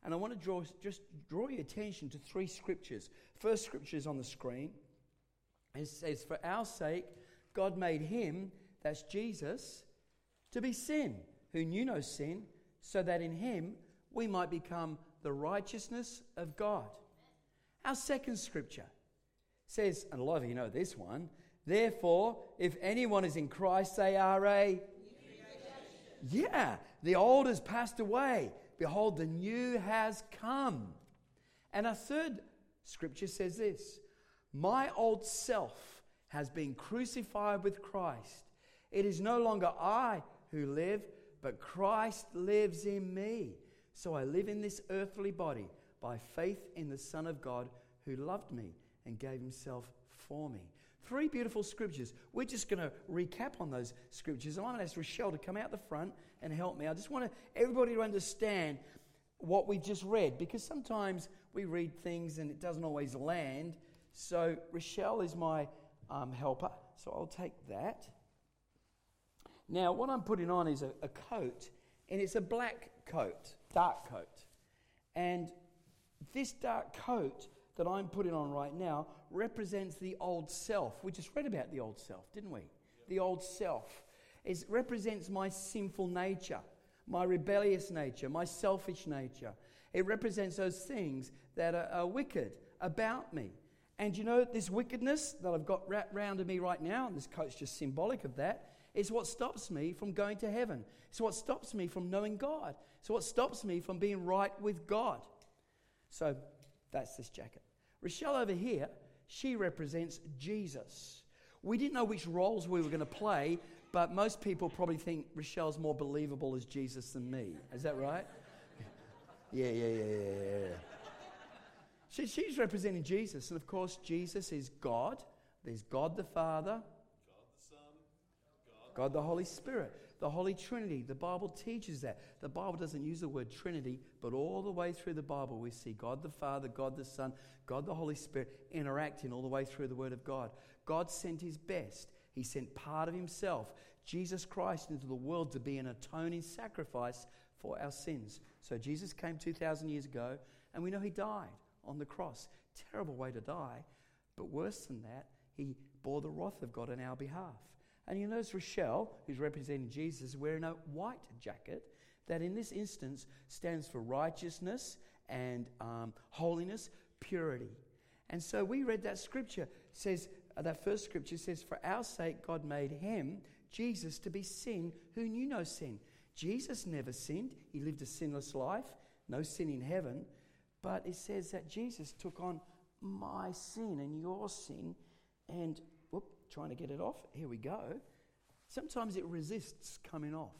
And I want to draw your attention to 3 scriptures. First scripture is on the screen. It says, for our sake, God made him, that's Jesus, to be sin, who knew no sin, so that in him we might become the righteousness of God. Our second scripture says, and a lot of you know this one, therefore, if anyone is in Christ, they are a... Yeah, the old has passed away. Behold, the new has come. And our third scripture says this, my old self has been crucified with Christ. It is no longer I who live, but Christ lives in me. So I live in this earthly body by faith in the Son of God who loved me and gave himself for me. 3 beautiful scriptures. We're just going to recap on those scriptures. I'm going to ask Rochelle to come out the front and help me. I just want everybody to understand what we've just read, because sometimes we read things and it doesn't always land. So Rochelle is my helper, so I'll take that. Now, what I'm putting on is a coat, and it's a black coat, dark coat. And this dark coat that I'm putting on right now represents the old self. We just read about the old self, didn't we? Yep. The old self. It represents my sinful nature, my rebellious nature, my selfish nature. It represents those things that are wicked about me. And you know, this wickedness that I've got wrapped around me right now, and this coat's just symbolic of that, is what stops me from going to heaven. It's what stops me from knowing God. It's what stops me from being right with God. So that's this jacket. Rochelle over here, she represents Jesus. We didn't know which roles we were going to play, but most people probably think Rochelle's more believable as Jesus than me. Is that right? Yeah. She's representing Jesus. And of course, Jesus is God. There's God the Father, God the Son, God the Holy Spirit, the Holy Trinity. The Bible teaches that. The Bible doesn't use the word Trinity, but all the way through the Bible we see God the Father, God the Son, God the Holy Spirit interacting all the way through the Word of God. God sent his best. He sent part of himself, Jesus Christ, into the world to be an atoning sacrifice for our sins. So Jesus came 2,000 years ago, and we know he died on the cross. Terrible way to die, but worse than that, he bore the wrath of God on our behalf. And you notice Rochelle, who's representing Jesus, wearing a white jacket that in this instance stands for righteousness and holiness, purity. And so we read that scripture, says that first scripture says, for our sake God made him, Jesus, to be sin who knew no sin. Jesus never sinned. He lived a sinless life, no sin in heaven. But it says that Jesus took on my sin and your sin, and trying to get it off. Here we go. Sometimes it resists coming off.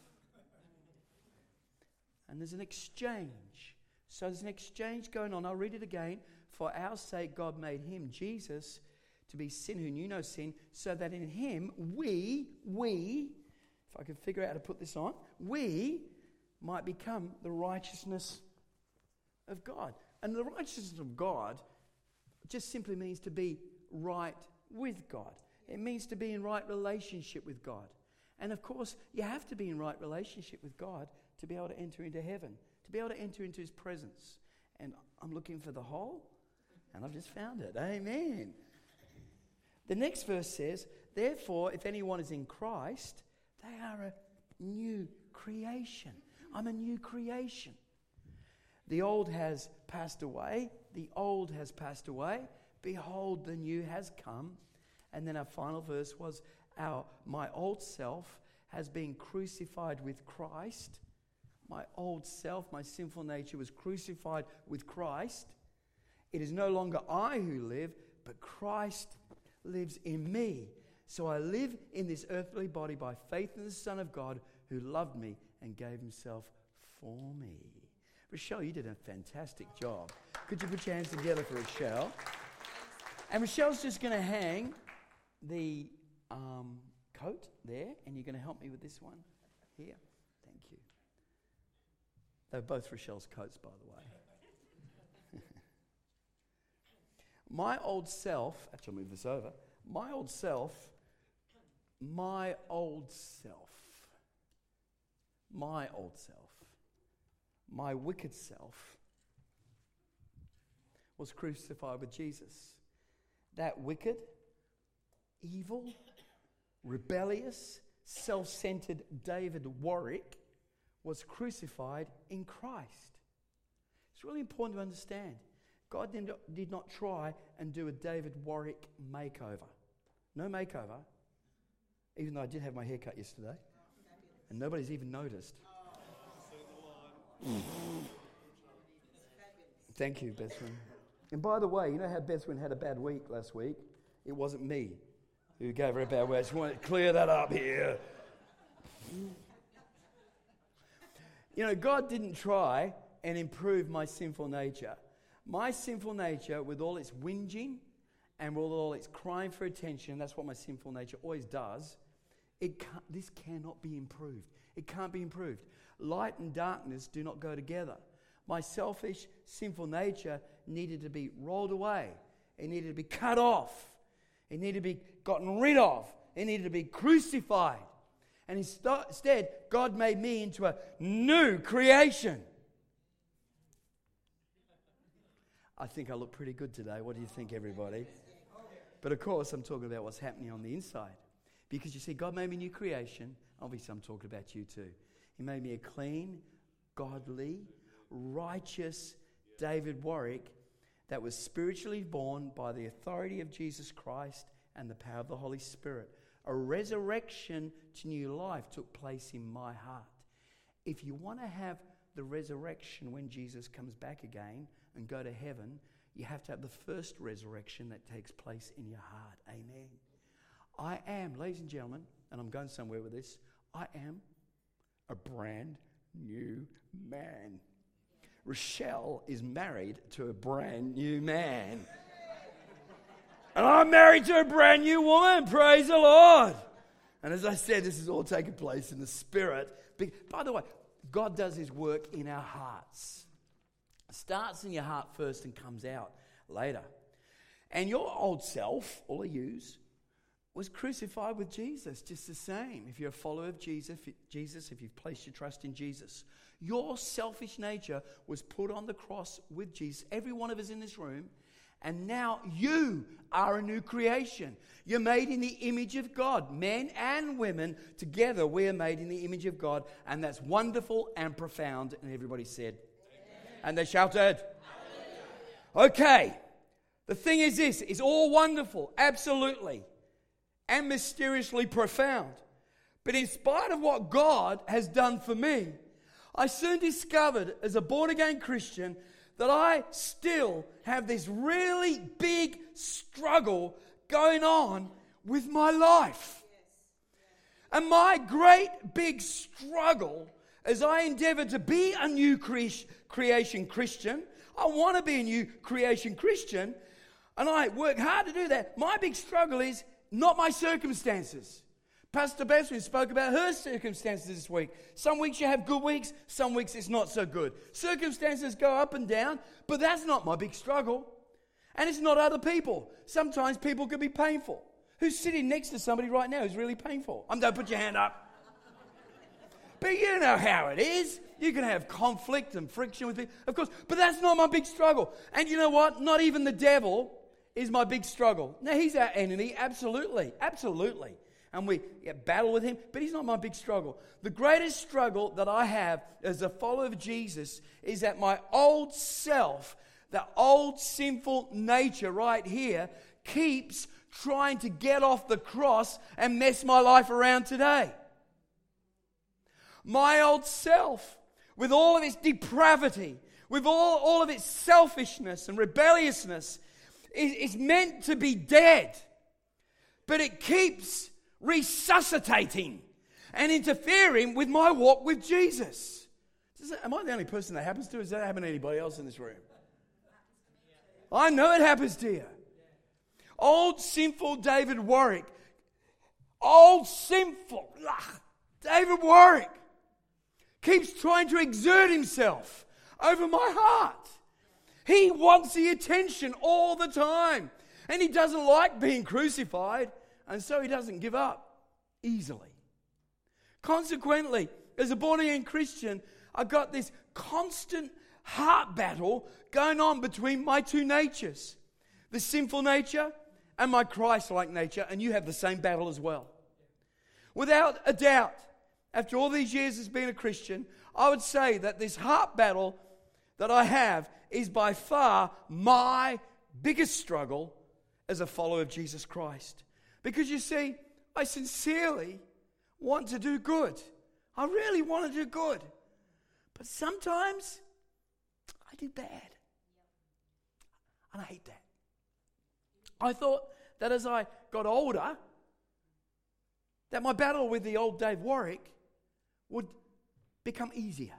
And there's an exchange. So there's an exchange going on. I'll read it again. For our sake God made him, Jesus, to be sin who knew no sin, so that in him we, if I could figure out how to put this on, we might become the righteousness of God. And the righteousness of God just simply means to be right with God. It means to be in right relationship with God. And of course, you have to be in right relationship with God to be able to enter into heaven, to be able to enter into his presence. And I'm looking for the hole, and I've just found it. Amen. The next verse says, therefore, if anyone is in Christ, they are a new creation. I'm a new creation. The old has passed away. The old has passed away. Behold, the new has come. And then our final verse was, my old self has been crucified with Christ. My old self, my sinful nature was crucified with Christ. It is no longer I who live, but Christ lives in me. So I live in this earthly body by faith in the Son of God who loved me and gave himself for me. Rochelle, you did a fantastic job. Could you put your hands together for Rochelle? And Rochelle's just going to hang the coat there, and you're going to help me with this one here. Thank you. They're both Rochelle's coats, by the way. My old self, actually I'll move this over, my old self, my wicked self was crucified with Jesus. That wicked, evil, rebellious, self-centered David Warwick was crucified in Christ. It's really important to understand. God did not try and do a David Warwick makeover. No makeover. Even though I did have my hair cut yesterday. And nobody's even noticed. Thank you, Bethwyn. And by the way, you know how Bethwyn had a bad week last week? It wasn't me who gave her a bad week. I just want to clear that up here. You know, God didn't try and improve my sinful nature. My sinful nature, with all its whinging and with all its crying for attention, that's what my sinful nature always does, this cannot be improved. It can't be improved. Light and darkness do not go together. My selfish, sinful nature needed to be rolled away. It needed to be cut off. It needed to be gotten rid of. It needed to be crucified. And instead, God made me into a new creation. I think I look pretty good today. What do you think, everybody? But of course, I'm talking about what's happening on the inside. Because you see, God made me a new creation. Obviously, I'm talking about you too. He made me a clean, godly, righteous David Warwick that was spiritually born by the authority of Jesus Christ and the power of the Holy Spirit. A resurrection to new life took place in my heart. If you want to have the resurrection when Jesus comes back again and go to heaven, you have to have the first resurrection that takes place in your heart. Amen. I am, ladies and gentlemen, and I'm going somewhere with this, I am a brand new man. Rochelle is married to a brand new man. And I'm married to a brand new woman. Praise the Lord. And as I said, this is all taking place in the Spirit. By the way, God does His work in our hearts. It starts in your heart first and comes out later. And your old self, all of yous, was crucified with Jesus, just the same. If you're a follower of Jesus, if you've placed your trust in Jesus, your selfish nature was put on the cross with Jesus, every one of us in this room, and now you are a new creation. You're made in the image of God. Men and women, together we are made in the image of God, and that's wonderful and profound. And everybody said, amen. And they shouted, hallelujah. Okay, the thing is this, it's all wonderful, absolutely, and mysteriously profound. But in spite of what God has done for me, I soon discovered as a born-again Christian that I still have this really big struggle going on with my life. And my great big struggle as I endeavor to be a new creation Christian, I want to be a new creation Christian, and I work hard to do that. My big struggle is not my circumstances. Pastor Bethwyn spoke about her circumstances this week. Some weeks you have good weeks, some weeks it's not so good. Circumstances go up and down, but that's not my big struggle. And it's not other people. Sometimes people can be painful. Who's sitting next to somebody right now who's really painful? Don't put your hand up. But you know how it is. You can have conflict and friction with people, of course, but that's not my big struggle. And you know what? Not even the devil is my big struggle. Now, he's our enemy, absolutely, absolutely. And we battle with him, but he's not my big struggle. The greatest struggle that I have as a follower of Jesus is that my old self, the old sinful nature right here, keeps trying to get off the cross and mess my life around today. My old self, with all of its depravity, with all of its selfishness and rebelliousness, is meant to be dead. But it keeps resuscitating and interfering with my walk with Jesus. Am I the only person that happens to? Does that happen to anybody else in this room? I know it happens to you. Old sinful David Warwick. Old sinful David Warwick keeps trying to exert himself over my heart. He wants the attention all the time. And he doesn't like being crucified. And so he doesn't give up easily. Consequently, as a born-again Christian, I got this constant heart battle going on between my two natures, the sinful nature and my Christ-like nature, and you have the same battle as well. Without a doubt, after all these years as being a Christian, I would say that this heart battle that I have is by far my biggest struggle as a follower of Jesus Christ. Because you see, I sincerely want to do good. I really want to do good. But sometimes I do bad. And I hate that. I thought that as I got older, that my battle with the old Dave Warwick would become easier.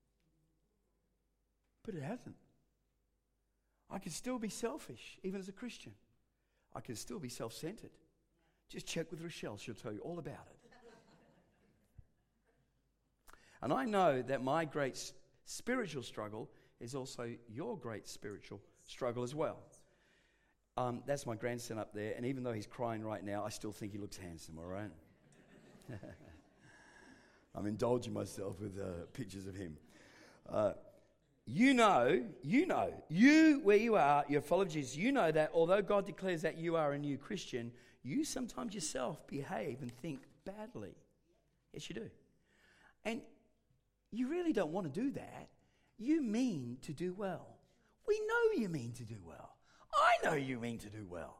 But it hasn't. I can still be selfish, even as a Christian. I can still be self-centered. Just check with Rochelle, she'll tell you all about it. And I know that my great spiritual struggle is also your great spiritual struggle as well. That's my grandson up there, and even though he's crying right now, I still think he looks handsome, all right? I'm indulging myself with pictures of him. You where you are, you're a follower of Jesus, you know that although God declares that you are a new Christian, you sometimes yourself behave and think badly. Yes, you do. And you really don't want to do that. You mean to do well. We know you mean to do well. I know you mean to do well.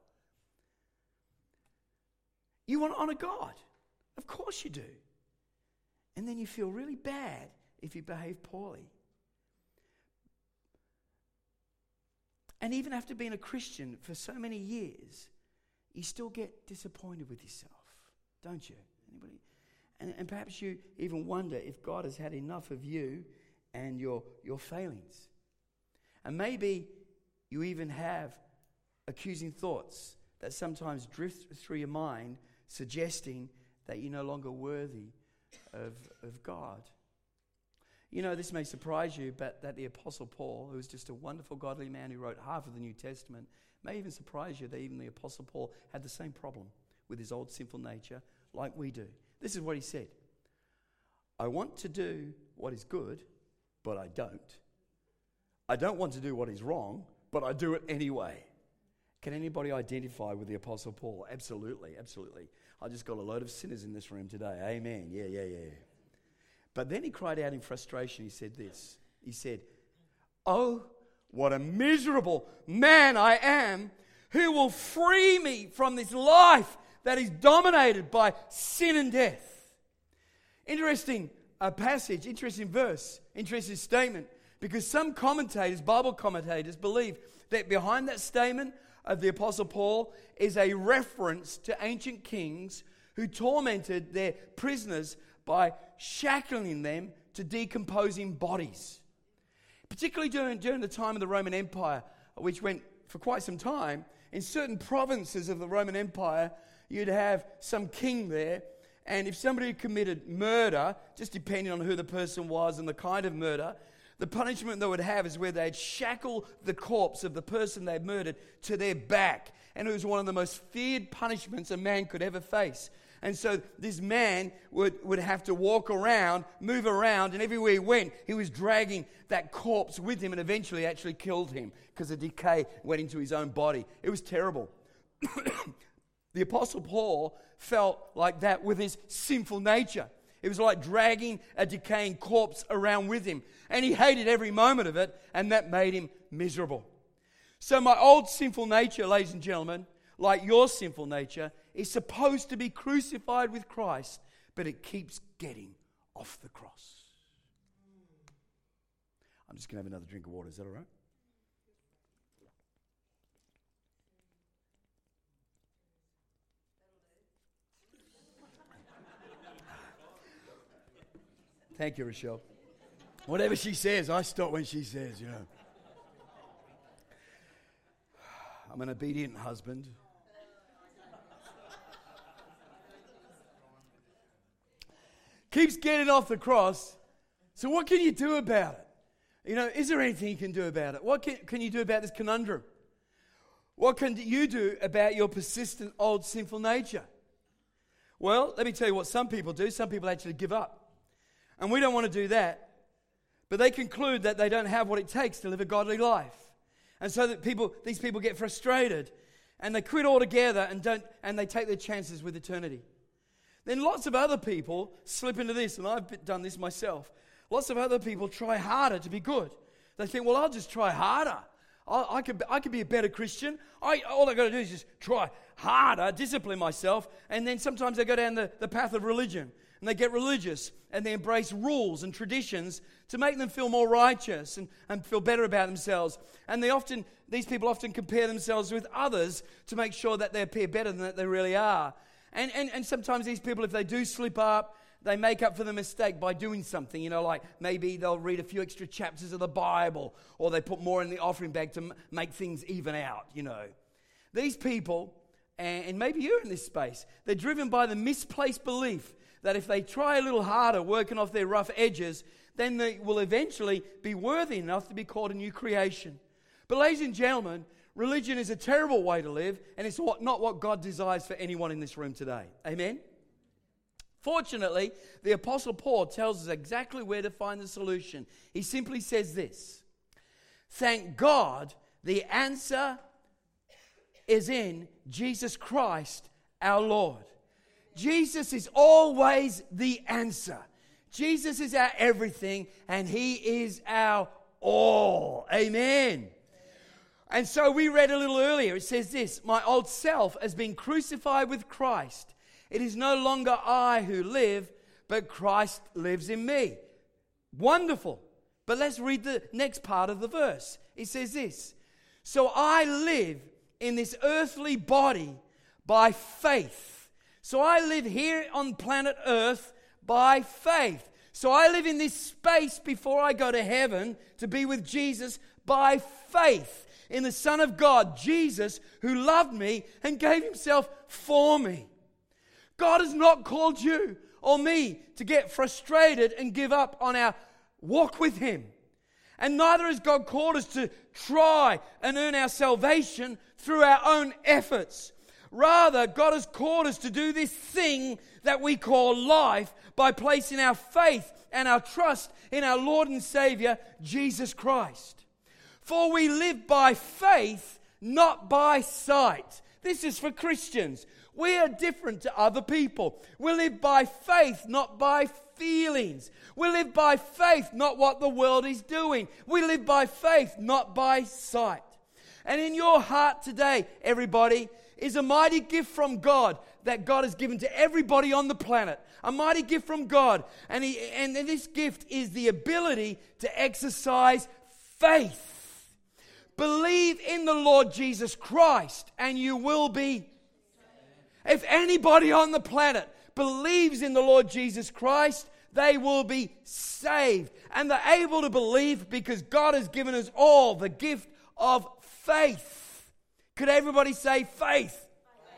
You want to honor God. Of course you do. And then you feel really bad if you behave poorly. And even after being a Christian for so many years, you still get disappointed with yourself, don't you? Anybody? And perhaps you even wonder if God has had enough of you and your failings. And maybe you even have accusing thoughts that sometimes drift through your mind, suggesting that you're no longer worthy of God. You know, this may surprise you, but that the Apostle Paul, who was just a wonderful godly man who wrote half of the New Testament, may even surprise you that even the Apostle Paul had the same problem with his old sinful nature like we do. This is what he said. I want to do what is good, but I don't. I don't want to do what is wrong, but I do it anyway. Can anybody identify with the Apostle Paul? Absolutely, absolutely. I just got a load of sinners in this room today. Amen. Yeah. But then he cried out in frustration. He said this. He said, oh, what a miserable man I am. Who will free me from this life that is dominated by sin and death? Interesting passage, interesting verse, interesting statement. Because some commentators, Bible commentators, believe that behind that statement of the Apostle Paul is a reference to ancient kings who tormented their prisoners by shackling them to decomposing bodies. Particularly during the time of the Roman Empire, which went for quite some time, in certain provinces of the Roman Empire, you'd have some king there, and if somebody committed murder, just depending on who the person was and the kind of murder, the punishment they would have is where they'd shackle the corpse of the person they'd murdered to their back. And it was one of the most feared punishments a man could ever face. And so this man would have to walk around, move around, and everywhere he went, he was dragging that corpse with him and eventually actually killed him because the decay went into his own body. It was terrible. The Apostle Paul felt like that with his sinful nature. It was like dragging a decaying corpse around with him. And he hated every moment of it, and that made him miserable. So my old sinful nature, ladies and gentlemen, like your sinful nature, is supposed to be crucified with Christ, but it keeps getting off the cross. I'm just going to have another drink of water. Is that all right? Thank you, Rochelle. Whatever she says, I stop when she says, you know. I'm an obedient husband. Keeps getting off the cross. So what can you do about it? You know, is there anything you can do about it? What can you do about this conundrum? What can you do about your persistent old sinful nature? Well, let me tell you what some people do. Some people actually give up. And we don't want to do that. But they conclude that they don't have what it takes to live a godly life. And so that these people get frustrated and they quit altogether and they take their chances with eternity. Then lots of other people slip into this, and I've done this myself. Lots of other people try harder to be good. They think, well, I'll just try harder. I could be a better Christian. All I've got to do is just try harder, discipline myself, and then sometimes they go down the path of religion, and they get religious, and they embrace rules and traditions to make them feel more righteous and feel better about themselves. And these people often compare themselves with others to make sure that they appear better than they really are. And sometimes these people, if they do slip up, they make up for the mistake by doing something, like maybe they'll read a few extra chapters of the Bible, or they put more in the offering bag to make things even out, These people, and maybe you're in this space, they're driven by the misplaced belief that if they try a little harder working off their rough edges, then they will eventually be worthy enough to be called a new creation. But ladies and gentlemen, religion is a terrible way to live, and it's not what God desires for anyone in this room today. Amen? Fortunately, the Apostle Paul tells us exactly where to find the solution. He simply says this: thank God the answer is in Jesus Christ our Lord. Jesus is always the answer. Jesus is our everything, and He is our all. Amen. And so we read a little earlier, it says this: my old self has been crucified with Christ. It is no longer I who live, but Christ lives in me. Wonderful. But let's read the next part of the verse. It says this: so I live in this earthly body by faith. So I live here on planet Earth by faith. So I live in this space before I go to heaven to be with Jesus by faith in the Son of God, Jesus, who loved me and gave Himself for me. God has not called you or me to get frustrated and give up on our walk with Him. And neither has God called us to try and earn our salvation through our own efforts. Rather, God has called us to do this thing that we call life by placing our faith and our trust in our Lord and Savior, Jesus Christ. For we live by faith, not by sight. This is for Christians. We are different to other people. We live by faith, not by feelings. We live by faith, not what the world is doing. We live by faith, not by sight. And in your heart today, everybody, is a mighty gift from God that God has given to everybody on the planet. A mighty gift from God. And this gift is the ability to exercise faith. Believe in the Lord Jesus Christ and you will be. If anybody on the planet believes in the Lord Jesus Christ, they will be saved. And they're able to believe because God has given us all the gift of faith. Could everybody say faith?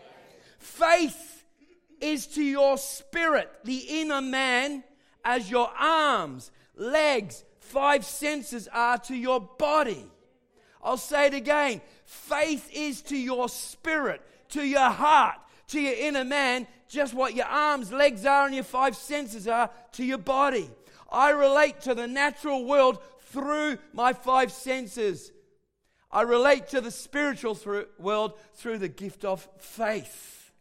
Faith is to your spirit, the inner man, as your arms, legs, 5 senses are to your body. I'll say it again. Faith is to your spirit, to your heart, to your inner man, just what your arms, legs are and your 5 senses are to your body. I relate to the natural world through my 5 senses. I relate to the spiritual world through the gift of faith.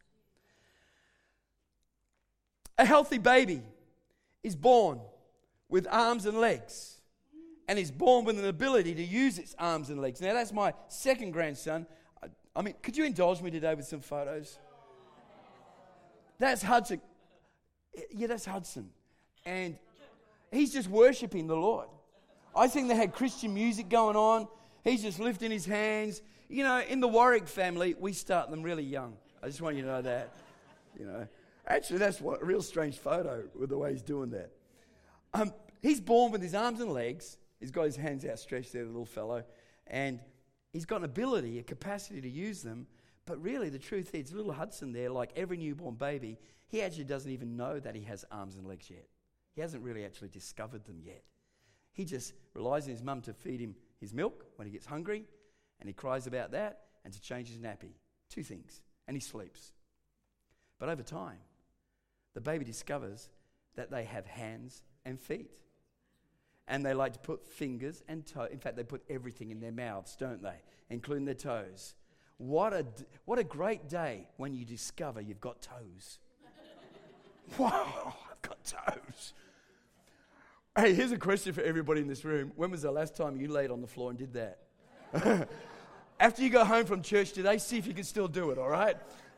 A healthy baby is born with arms and legs, and is born with an ability to use its arms and legs. Now, that's my second grandson. I mean, could you indulge me today with some photos? That's Hudson. Yeah, that's Hudson. And he's just worshiping the Lord. I think they had Christian music going on. He's just lifting his hands. In the Warwick family, we start them really young. I just want you to know that. Actually, that's a real strange photo with the way he's doing that. He's born with his arms and legs. He's got his hands outstretched there, the little fellow. And he's got an ability, a capacity to use them. But really, the truth is, little Hudson there, like every newborn baby, he actually doesn't even know that he has arms and legs yet. He hasn't really actually discovered them yet. He just relies on his mum to feed him his milk when he gets hungry, and he cries about that, and to change his nappy. 2 things. And he sleeps. But over time, the baby discovers that they have hands and feet. And they like to put fingers and toes. In fact, they put everything in their mouths, don't they? Including their toes. What a great day when you discover you've got toes. Wow, I've got toes. Hey, here's a question for everybody in this room. When was the last time you laid on the floor and did that? After you go home from church today, see if you can still do it, all right?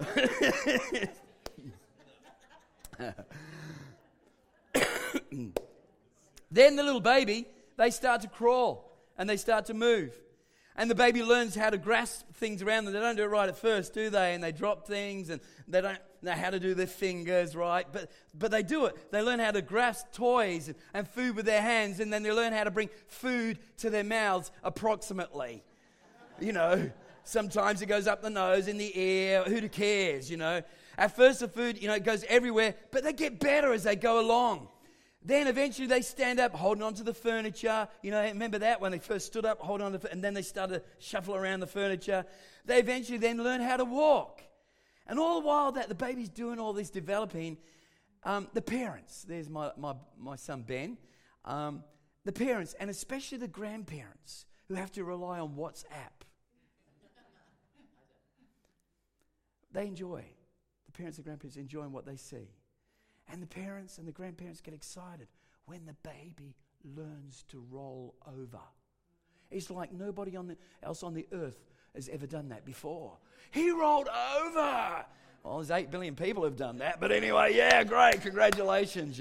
Then the little baby, they start to crawl and they start to move. And the baby learns how to grasp things around them. They don't do it right at first, do they? And they drop things and they don't know how to do their fingers right. But they do it. They learn how to grasp toys and food with their hands. And then they learn how to bring food to their mouths approximately. You know, sometimes it goes up the nose, in the ear. Who cares, you know? At first the food, it goes everywhere. But they get better as they go along. Then eventually they stand up, holding on to the furniture. Remember that when they first stood up, holding on to and then they started to shuffle around the furniture. They eventually then learn how to walk. And all the while that the baby's doing all this developing, the parents, there's my son Ben, the parents, and especially the grandparents who have to rely on WhatsApp. They enjoy, the parents and grandparents enjoying what they see. And the parents and the grandparents get excited when the baby learns to roll over. It's like nobody else on the earth has ever done that before. He rolled over. Well, there's 8 billion people who've done that. But anyway, yeah, great. Congratulations,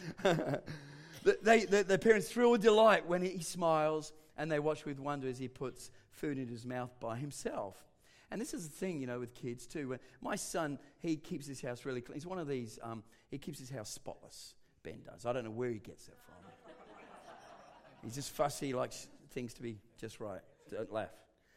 The parents thrill with delight when he smiles, and they watch with wonder as he puts food in his mouth by himself. And this is the thing, with kids too. When my son, he keeps his house really clean. He's one of these, he keeps his house spotless. Ben does. I don't know where he gets that from. He's just fussy, likes things to be just right. Don't laugh.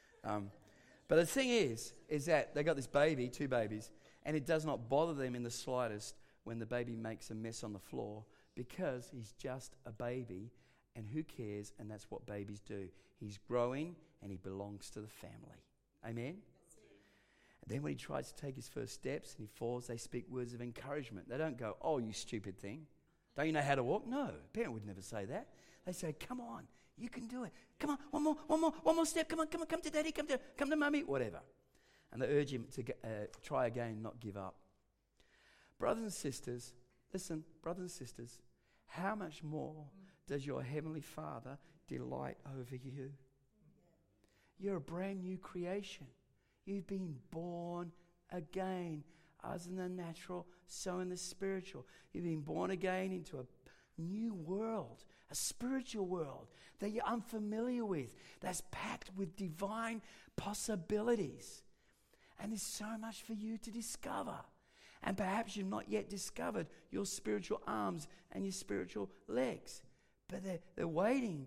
But the thing is that they got this baby, 2 babies, and it does not bother them in the slightest when the baby makes a mess on the floor, because he's just a baby, and who cares? And that's what babies do. He's growing, and he belongs to the family. Amen? And then when he tries to take his first steps and he falls, they speak words of encouragement. They don't go, "Oh, you stupid thing. Don't you know how to walk?" No, a parent would never say that. They say, "Come on, you can do it. Come on, one more step. Come to daddy, come to mummy," whatever. And they urge him to try again, not give up. Brothers and sisters, listen, brothers and sisters, how much more does your heavenly Father delight over you? You're a brand new creation. You've been born again, as in the natural, so in the spiritual. You've been born again into a new world, a spiritual world that you're unfamiliar with, that's packed with divine possibilities. And there's so much for you to discover. And perhaps you've not yet discovered your spiritual arms and your spiritual legs. But they're waiting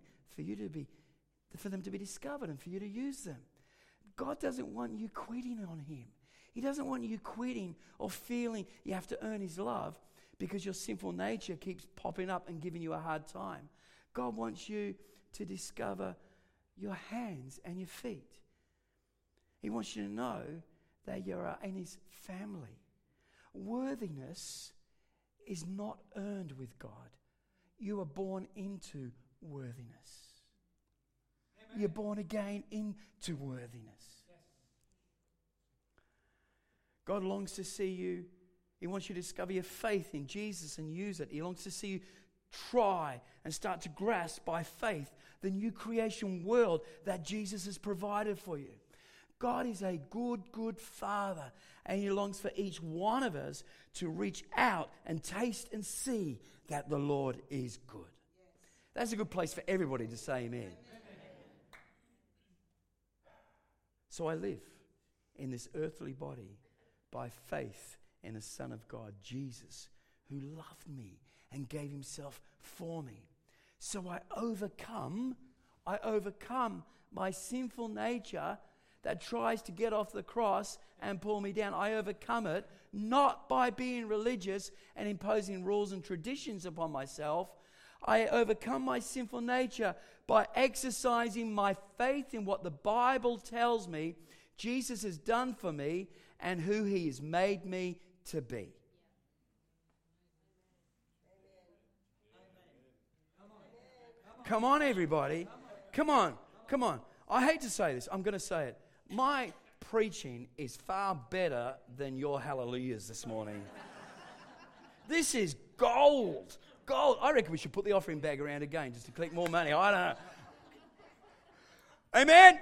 for them to be discovered and for you to use them. God doesn't want you quitting on Him. He doesn't want you quitting or feeling you have to earn His love because your sinful nature keeps popping up and giving you a hard time. God wants you to discover your hands and your feet. He wants you to know that you're in His family. Worthiness is not earned with God. You are born into worthiness. Amen. You're born again into worthiness. Yes. God longs to see you. He wants you to discover your faith in Jesus and use it. He longs to see you try and start to grasp by faith the new creation world that Jesus has provided for you. God is a good Father, and He longs for each one of us to reach out and taste and see that the Lord is good. Yes. That's a good place for everybody to say amen. So I live in this earthly body by faith in the Son of God, Jesus, who loved me and gave Himself for me. So I overcome my sinful nature that tries to get off the cross and pull me down. I overcome it not by being religious and imposing rules and traditions upon myself. I overcome my sinful nature by exercising my faith in what the Bible tells me Jesus has done for me and who He has made me to be. Come on, everybody. Come on. Come on. I hate to say this. I'm going to say it. My preaching is far better than your hallelujahs this morning. This is gold. Gold. I reckon we should put the offering bag around again just to collect more money. I don't know. Amen?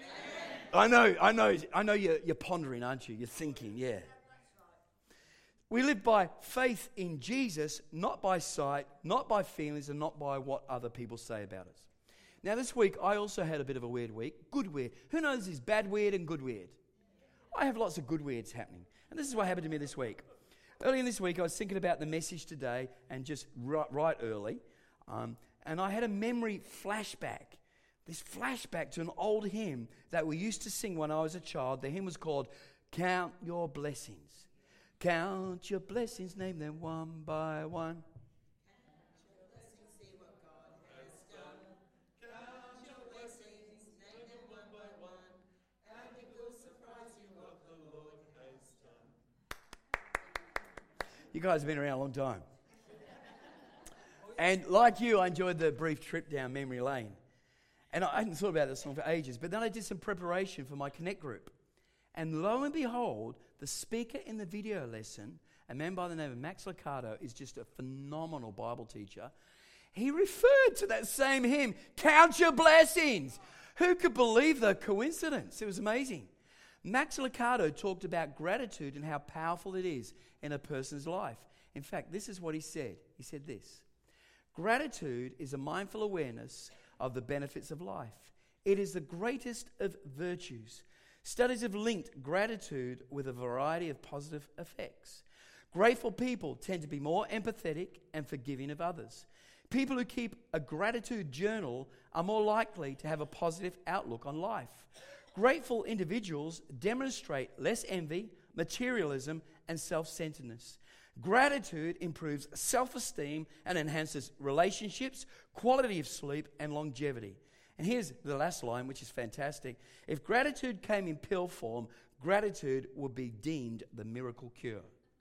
I know you're pondering, aren't you? You're thinking, yeah. We live by faith in Jesus, not by sight, not by feelings, and not by what other people say about us. Now, this week, I also had a bit of a weird week. Good weird. Who knows there's bad weird and good weird? I have lots of good weirds happening. And this is what happened to me this week. Early in this week, I was thinking about the message today, and just right early, and I had a memory flashback. This flashback to an old hymn that we used to sing when I was a child. The hymn was called Count Your Blessings. Count your blessings, name them one by one. Count your blessings, see what God has done. Count your blessings, name them one by one, and it will surprise you what the Lord has done. You guys have been around a long time. And like you, I enjoyed the brief trip down memory lane. And I hadn't thought about this song for ages, but then I did some preparation for my Connect group. And lo and behold, the speaker in the video lesson, a man by the name of Max Lucado, is just a phenomenal Bible teacher. He referred to that same hymn, Count Your Blessings. Who could believe the coincidence? It was amazing. Max Lucado talked about gratitude and how powerful it is in a person's life. In fact, this is what he said. He said this: gratitude is a mindful awareness of the benefits of life. It is the greatest of virtues. Studies have linked gratitude with a variety of positive effects. Grateful people tend to be more empathetic and forgiving of others. People who keep a gratitude journal are more likely to have a positive outlook on life. Grateful individuals demonstrate less envy, materialism, and self-centeredness. Gratitude improves self-esteem and enhances relationships, quality of sleep, and longevity. And here's the last line, which is fantastic. If gratitude came in pill form, gratitude would be deemed the miracle cure.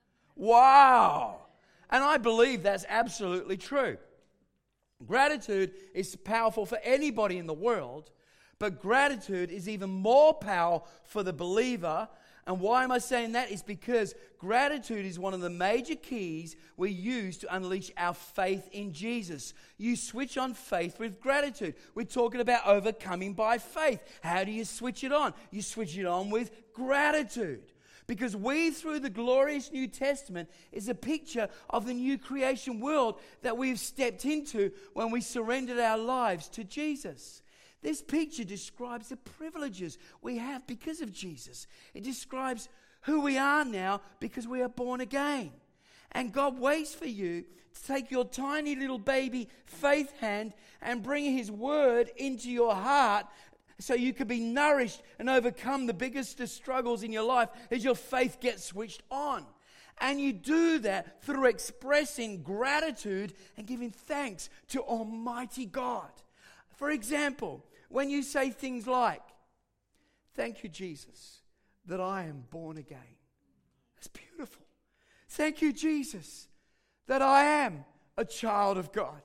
Wow! And I believe that's absolutely true. Gratitude is powerful for anybody in the world, but gratitude is even more powerful for the believer. And why am I saying that? It's because gratitude is one of the major keys we use to unleash our faith in Jesus. You switch on faith with gratitude. We're talking about overcoming by faith. How do you switch it on? You switch it on with gratitude. Because we, through the glorious New Testament, is a picture of the new creation world that we've stepped into when we surrendered our lives to Jesus. This picture describes the privileges we have because of Jesus. It describes who we are now because we are born again. And God waits for you to take your tiny little baby faith hand and bring His word into your heart so you can be nourished and overcome the biggest of struggles in your life as your faith gets switched on. And you do that through expressing gratitude and giving thanks to Almighty God. For example, when you say things like, thank you, Jesus, that I am born again. That's beautiful. Thank you, Jesus, that I am a child of God.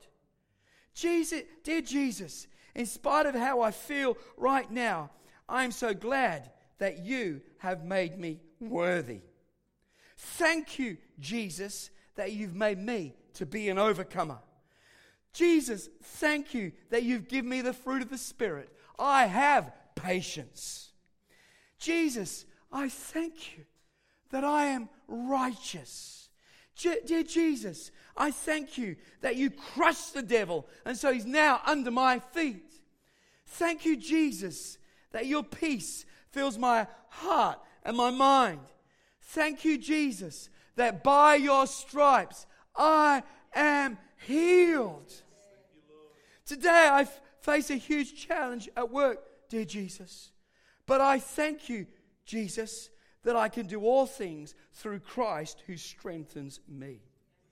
Jesus, dear Jesus, in spite of how I feel right now, I am so glad that you have made me worthy. Thank you, Jesus, that you've made me to be an overcomer. Jesus, thank you that you've given me the fruit of the Spirit. I have patience. Jesus, I thank you that I am righteous. Dear Jesus, I thank you that you crushed the devil and so he's now under my feet. Thank you, Jesus, that your peace fills my heart and my mind. Thank you, Jesus, that by your stripes I am healed. Today I face a huge challenge at work, dear Jesus. But I thank you, Jesus, that I can do all things through Christ who strengthens me.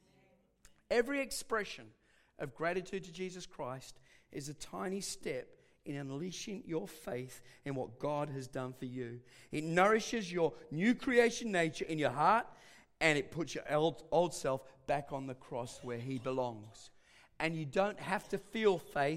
Every expression of gratitude to Jesus Christ is a tiny step in unleashing your faith in what God has done for you. It nourishes your new creation nature in your heart, and it puts your old self back on the cross where he belongs. And you don't have to feel faith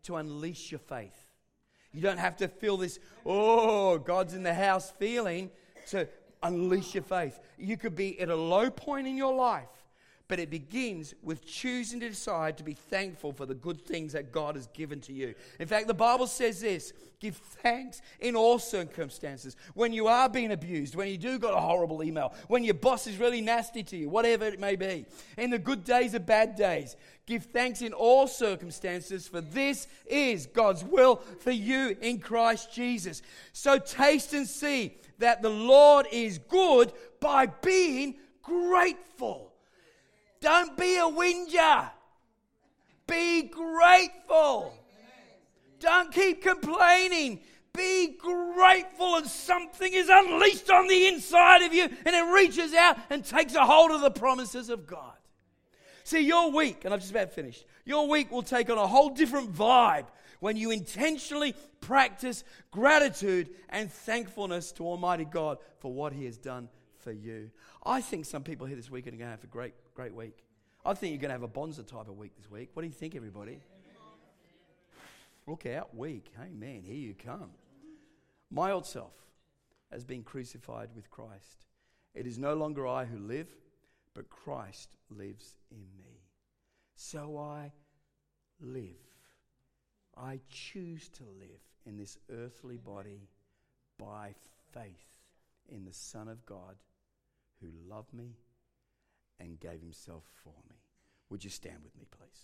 to unleash your faith. You don't have to feel this, oh, God's in the house feeling to unleash your faith. You could be at a low point in your life, but it begins with choosing to decide to be thankful for the good things that God has given to you. In fact, the Bible says this, give thanks in all circumstances. When you are being abused, when you do got a horrible email, when your boss is really nasty to you, whatever it may be, in the good days or bad days, give thanks in all circumstances, for this is God's will for you in Christ Jesus. So taste and see that the Lord is good by being grateful. Don't be a whinger. Be grateful. Don't keep complaining. Be grateful, and something is unleashed on the inside of you, and it reaches out and takes a hold of the promises of God. See, your week, and I've just about finished, your week will take on a whole different vibe when you intentionally practice gratitude and thankfulness to Almighty God for what He has done for you. I think some people here this week are going to have a great week. I think you're going to have a Bonza type of week this week. What do you think, everybody? Look out, week. Amen. Here you come. My old self has been crucified with Christ. It is no longer I who live, but Christ lives in me. So I live. I choose to live in this earthly body by faith in the Son of God who loved me and gave Himself for me. Would you stand with me, please?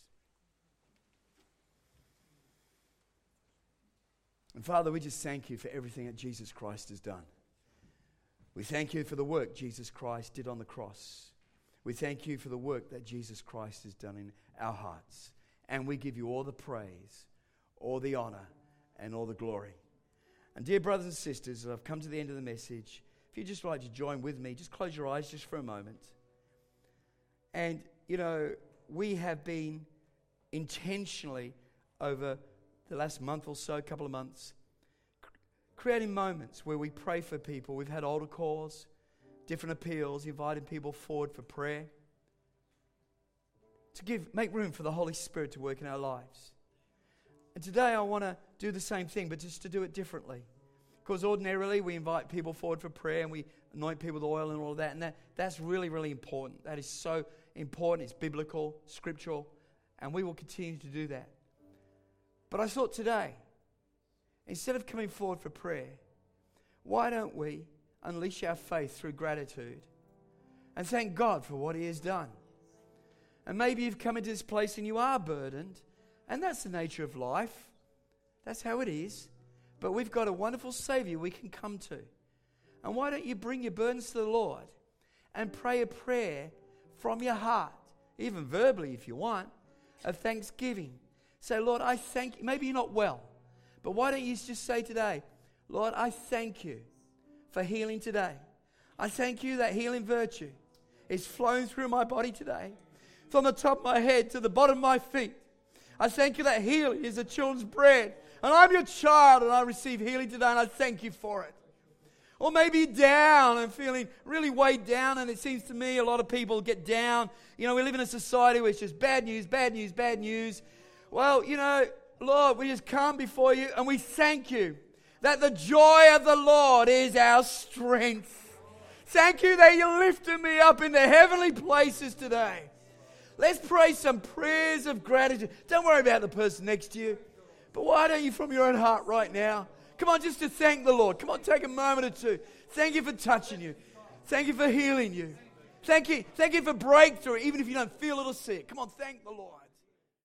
And Father, we just thank You for everything that Jesus Christ has done. We thank You for the work Jesus Christ did on the cross. We thank You for the work that Jesus Christ has done in our hearts. And we give You all the praise, all the honor, and all the glory. And dear brothers and sisters, I've come to the end of the message. If you'd just like to join with me, just close your eyes just for a moment. And, you know, we have been intentionally over the last month or so, couple of months, creating moments where we pray for people. We've had altar calls, different appeals, inviting people forward for prayer, to make room for the Holy Spirit to work in our lives. And today I want to do the same thing, but just to do it differently. Because ordinarily we invite people forward for prayer and we anoint people with oil and all of that. And that's really, really important. That is so important. It's biblical, scriptural, and we will continue to do that. But I thought today, instead of coming forward for prayer, why don't we unleash our faith through gratitude and thank God for what He has done? And maybe you've come into this place and you are burdened, and that's the nature of life. That's how it is. But we've got a wonderful Savior we can come to. And why don't you bring your burdens to the Lord and pray a prayer from your heart, even verbally if you want, of thanksgiving. Say, Lord, I thank You. Maybe you're not well, but why don't you just say today, Lord, I thank You for healing today. I thank You that healing virtue is flowing through my body today, from the top of my head to the bottom of my feet. I thank You that healing is the children's bread. And I'm Your child and I receive healing today and I thank You for it. Or maybe you're down and feeling really weighed down, and it seems to me a lot of people get down. You know, we live in a society where it's just bad news, bad news, bad news. Well, you know, Lord, we just come before You and we thank You that the joy of the Lord is our strength. Thank You that You're lifting me up in the heavenly places today. Let's pray some prayers of gratitude. Don't worry about the person next to you. But why don't you from your own heart right now? Come on, just to thank the Lord. Come on, take a moment or two. Thank You for touching you. Thank You for healing you. Thank you for breakthrough, even if you don't feel it or see it. Come on, thank the Lord.